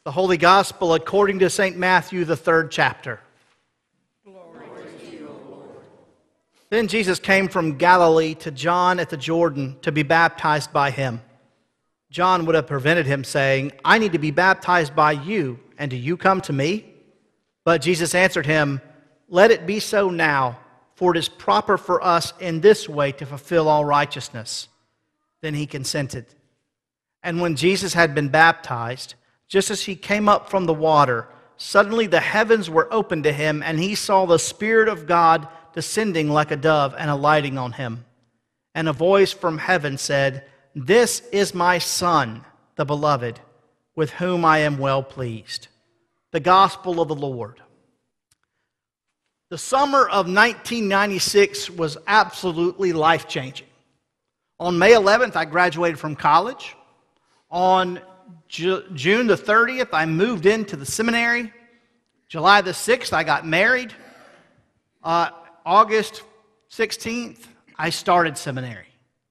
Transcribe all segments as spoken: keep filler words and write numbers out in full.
The Holy Gospel according to Saint Matthew, the third chapter. Glory to you, O Lord. Then Jesus came from Galilee to John at the Jordan to be baptized by him. John would have prevented him, saying, I need to be baptized by you, and do you come to me? But Jesus answered him, Let it be so now, for it is proper for us in this way to fulfill all righteousness. Then he consented. And when Jesus had been baptized, just as he came up from the water, suddenly the heavens were opened to him, and he saw the Spirit of God descending like a dove and alighting on him. And a voice from heaven said, This is my Son, the Beloved, with whom I am well pleased. The Gospel of the Lord. The summer of nineteen ninety-six was absolutely life-changing. On May eleventh, I graduated from college. On June the thirtieth, I moved into the seminary. July the sixth, I got married. Uh, August sixteenth, I started seminary.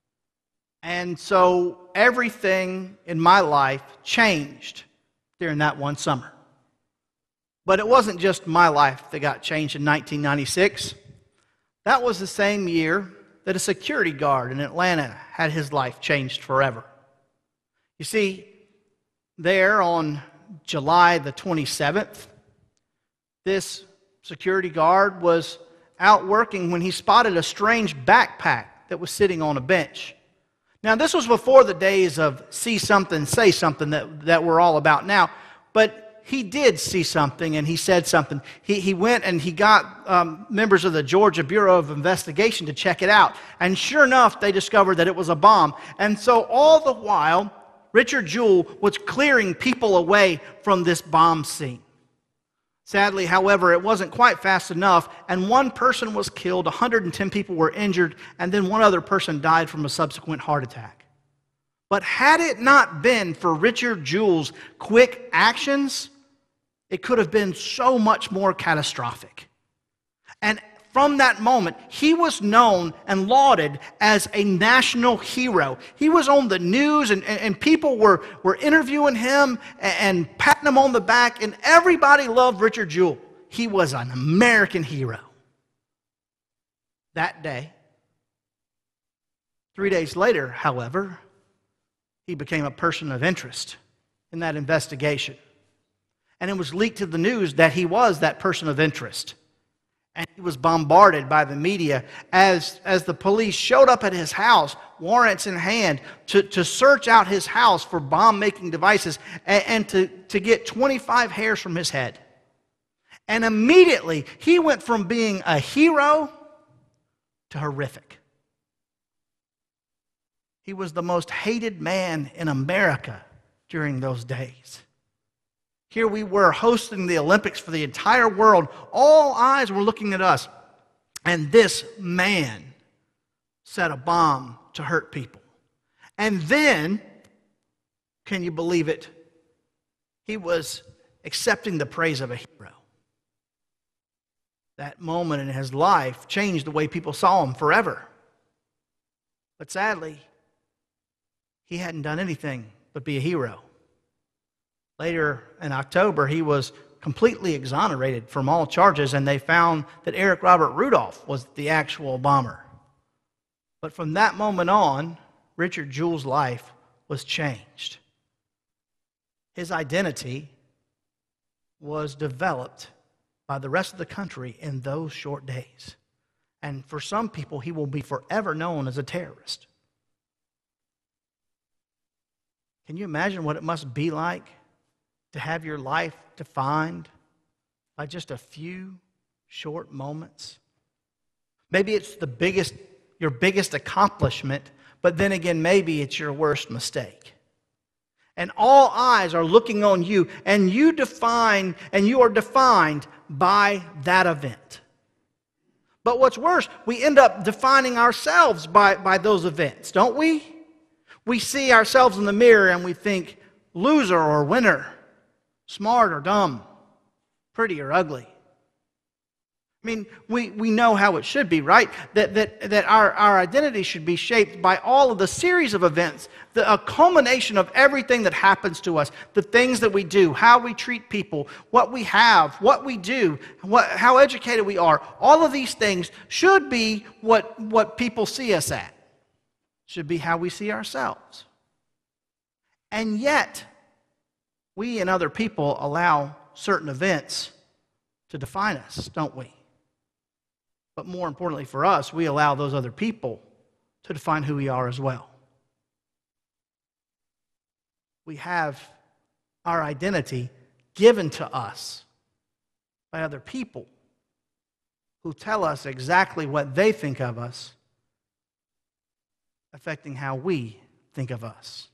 And so everything in my life changed during that one summer. But it wasn't just my life that got changed in nineteen ninety-six. That was the same year that a security guard in Atlanta had his life changed forever. You see, there on July the twenty-seventh, this security guard was out working when he spotted a strange backpack that was sitting on a bench. Now, this was before the days of see something, say something that, that we're all about now, but he did see something and he said something. He, he went and he got um, members of the Georgia Bureau of Investigation to check it out, and sure enough, they discovered that it was a bomb. And so all the while, Richard Jewell was clearing people away from this bomb scene. Sadly, however, it wasn't quite fast enough, and one person was killed, one hundred ten people were injured, and then one other person died from a subsequent heart attack. But had it not been for Richard Jewell's quick actions, it could have been so much more catastrophic. And from that moment, he was known and lauded as a national hero. He was on the news, and, and, and people were, were interviewing him and, and patting him on the back, and everybody loved Richard Jewell. He was an American hero. That day, three days later, however, he became a person of interest in that investigation. And it was leaked to the news that he was that person of interest. And he was bombarded by the media as, as the police showed up at his house, warrants in hand, to, to search out his house for bomb-making devices and, and to, to get twenty-five hairs from his head. And immediately, he went from being a hero to horrific. He was the most hated man in America during those days. Here we were hosting the Olympics for the entire world. All eyes were looking at us. And this man set a bomb to hurt people. And then, can you believe it? He was accepting the praise of a hero. That moment in his life changed the way people saw him forever. But sadly, he hadn't done anything but be a hero. Later in October, he was completely exonerated from all charges, and they found that Eric Robert Rudolph was the actual bomber. But from that moment on, Richard Jewell's life was changed. His identity was developed by the rest of the country in those short days. And for some people, he will be forever known as a terrorist. Can you imagine what it must be like to have your life defined by just a few short moments? Maybe it's the biggest, your biggest accomplishment, but then again, maybe it's your worst mistake. And all eyes are looking on you, and you define, and you are defined by that event. But what's worse, we end up defining ourselves by, by those events, don't we? We see ourselves in the mirror and we think, loser or winner, smart or dumb, pretty or ugly. I mean, we, we know how it should be, right? That, that, that our, our identity should be shaped by all of the series of events, the, a culmination of everything that happens to us, the things that we do, how we treat people, what we have, what we do, what, how educated we are. All of these things should be what, what people see us at, should be how we see ourselves. And yet, we and other people allow certain events to define us, don't we? But more importantly for us, we allow those other people to define who we are as well. We have our identity given to us by other people who tell us exactly what they think of us, affecting how we think of us.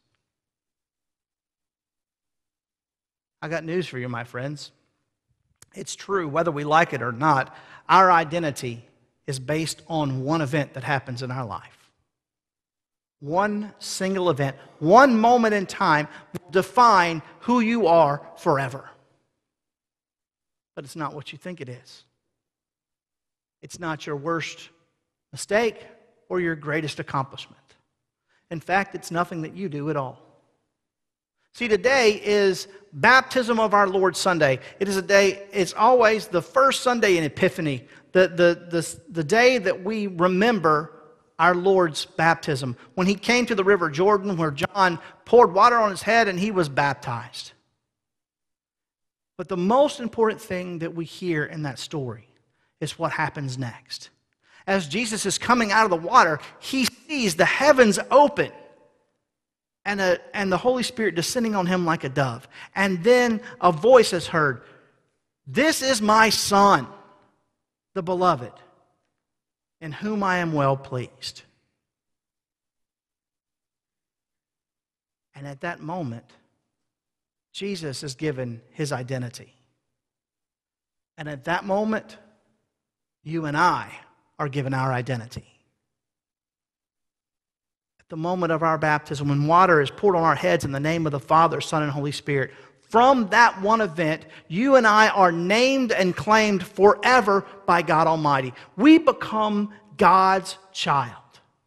I got news for you, my friends. It's true, whether we like it or not, our identity is based on one event that happens in our life. One single event, one moment in time will define who you are forever. But it's not what you think it is. It's not your worst mistake or your greatest accomplishment. In fact, it's nothing that you do at all. See, today is Baptism of our Lord Sunday. It is a day, it's always the first Sunday in Epiphany, the, the, the, the day that we remember our Lord's baptism, when he came to the river Jordan, where John poured water on his head and he was baptized. But the most important thing that we hear in that story is what happens next. As Jesus is coming out of the water, he sees the heavens open, And, a, and the Holy Spirit descending on him like a dove. And then a voice is heard, "This is my Son, the beloved, in whom I am well pleased." And at that moment, Jesus is given his identity. And at that moment, you and I are given our identity. The moment of our baptism, when water is poured on our heads in the name of the Father, Son, and Holy Spirit, from that one event, you and I are named and claimed forever by God Almighty. We become God's child.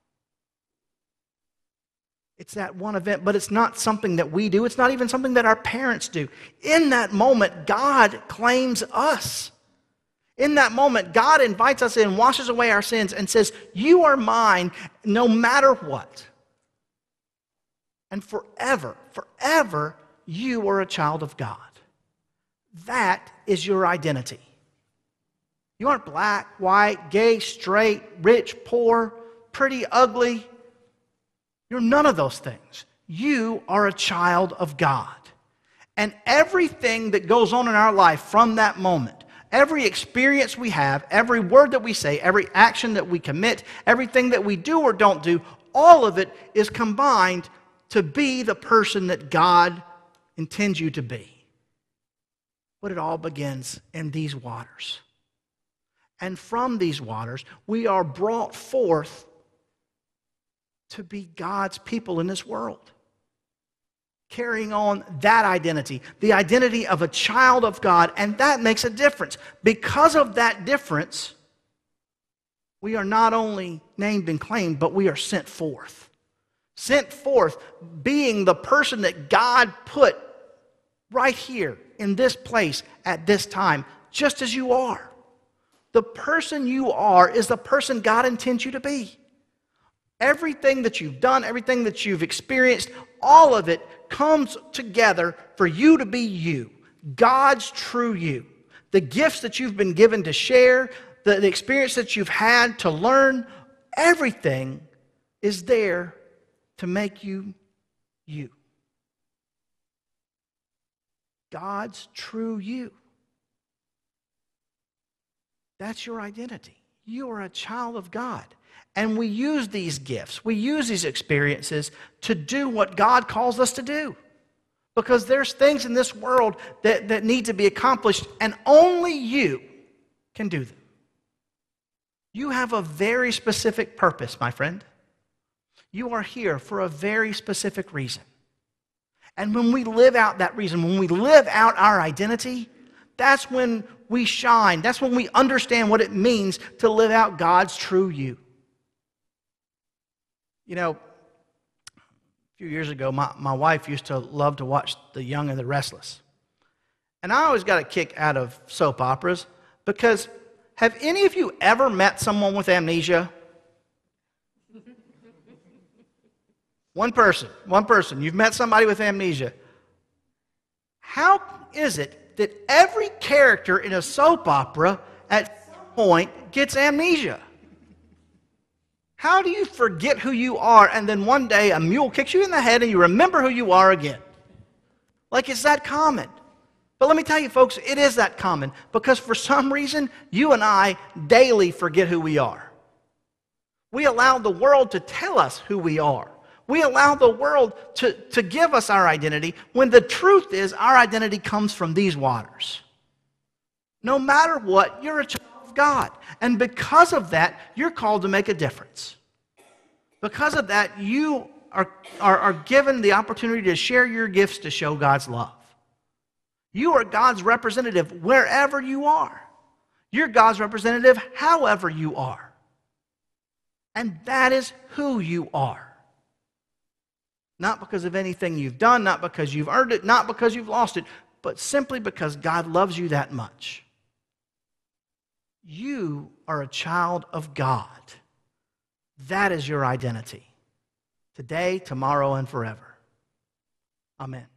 It's that one event, but it's not something that we do. It's not even something that our parents do. In that moment, God claims us. In that moment, God invites us in, washes away our sins, and says, "You are mine no matter what." And forever, forever, you are a child of God. That is your identity. You aren't black, white, gay, straight, rich, poor, pretty, ugly. You're none of those things. You are a child of God. And everything that goes on in our life from that moment, every experience we have, every word that we say, every action that we commit, everything that we do or don't do, all of it is combined to be the person that God intends you to be. But it all begins in these waters. And from these waters, we are brought forth to be God's people in this world, carrying on that identity, the identity of a child of God, and that makes a difference. Because of that difference, we are not only named and claimed, but we are sent forth. Sent forth, being the person that God put right here in this place at this time, just as you are. The person you are is the person God intends you to be. Everything that you've done, everything that you've experienced, all of it comes together for you to be you, God's true you. The gifts that you've been given to share, the, the experience that you've had to learn, everything is there to make you you. God's true you. That's your identity. You are a child of God. And we use these gifts, we use these experiences to do what God calls us to do. Because there's things in this world that, that need to be accomplished, and only you can do them. You have a very specific purpose, my friend. You are here for a very specific reason. And when we live out that reason, when we live out our identity, that's when we shine. That's when we understand what it means to live out God's true you. You know, a few years ago, my, my wife used to love to watch The Young and the Restless. And I always got a kick out of soap operas because have any of you ever met someone with amnesia? One person, one person. You've met somebody with amnesia. How is it that every character in a soap opera at some point gets amnesia? How do you forget who you are and then one day a mule kicks you in the head and you remember who you are again? Like it's that common. But let me tell you, folks, it is that common because for some reason, you and I daily forget who we are. We allow the world to tell us who we are. We allow the world to, to give us our identity when the truth is our identity comes from these waters. No matter what, you're a child of God. And because of that, you're called to make a difference. Because of that, you are, are, are given the opportunity to share your gifts to show God's love. You are God's representative wherever you are. You're God's representative however you are. And that is who you are. Not because of anything you've done, not because you've earned it, not because you've lost it, but simply because God loves you that much. You are a child of God. That is your identity. Today, tomorrow, and forever. Amen.